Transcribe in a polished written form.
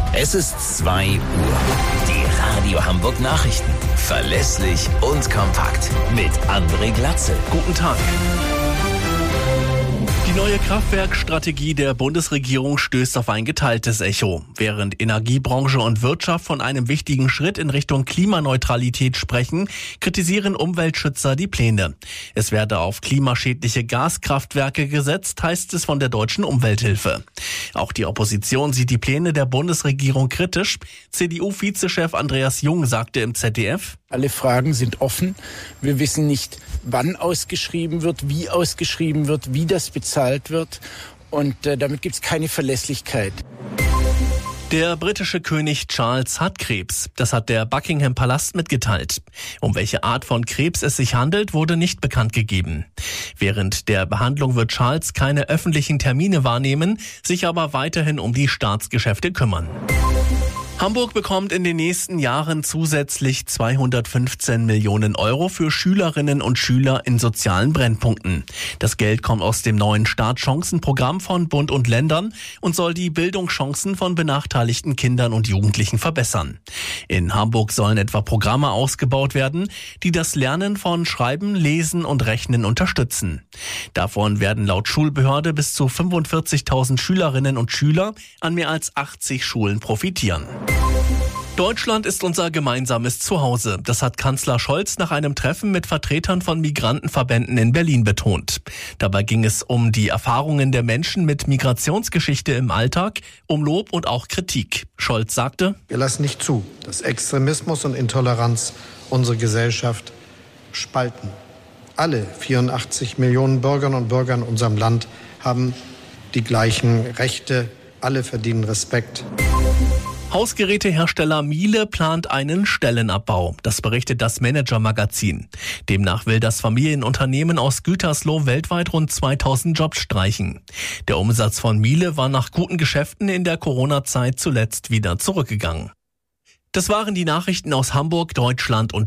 Es ist 2 Uhr. Die Radio Hamburg Nachrichten. Verlässlich und kompakt. Mit André Glatzel. Guten Tag. Die neue Kraftwerkstrategie der Bundesregierung stößt auf ein geteiltes Echo. Während Energiebranche und Wirtschaft von einem wichtigen Schritt in Richtung Klimaneutralität sprechen, kritisieren Umweltschützer die Pläne. Es werde auf klimaschädliche Gaskraftwerke gesetzt, heißt es von der Deutschen Umwelthilfe. Auch die Opposition sieht die Pläne der Bundesregierung kritisch. CDU-Vizechef Andreas Jung sagte im ZDF: Alle Fragen sind offen. Wir wissen nicht, wann ausgeschrieben wird, wie das bezahlt wird. Und damit gibt es keine Verlässlichkeit. Der britische König Charles hat Krebs. Das hat der Buckingham Palast mitgeteilt. Um welche Art von Krebs es sich handelt, wurde nicht bekannt gegeben. Während der Behandlung wird Charles keine öffentlichen Termine wahrnehmen, sich aber weiterhin um die Staatsgeschäfte kümmern. Hamburg bekommt in den nächsten Jahren zusätzlich 215 Millionen Euro für Schülerinnen und Schüler in sozialen Brennpunkten. Das Geld kommt aus dem neuen Startchancenprogramm von Bund und Ländern und soll die Bildungschancen von benachteiligten Kindern und Jugendlichen verbessern. In Hamburg sollen etwa Programme ausgebaut werden, die das Lernen von Schreiben, Lesen und Rechnen unterstützen. Davon werden laut Schulbehörde bis zu 45.000 Schülerinnen und Schüler an mehr als 80 Schulen profitieren. Deutschland ist unser gemeinsames Zuhause. Das hat Kanzler Scholz nach einem Treffen mit Vertretern von Migrantenverbänden in Berlin betont. Dabei ging es um die Erfahrungen der Menschen mit Migrationsgeschichte im Alltag, um Lob und auch Kritik. Scholz sagte: Wir lassen nicht zu, dass Extremismus und Intoleranz unsere Gesellschaft spalten. Alle 84 Millionen Bürgerinnen und Bürger in unserem Land haben die gleichen Rechte. Alle verdienen Respekt. Hausgerätehersteller Miele plant einen Stellenabbau. Das berichtet das Manager-Magazin. Demnach will das Familienunternehmen aus Gütersloh weltweit rund 2000 Jobs streichen. Der Umsatz von Miele war nach guten Geschäften in der Corona-Zeit zuletzt wieder zurückgegangen. Das waren die Nachrichten aus Hamburg, Deutschland und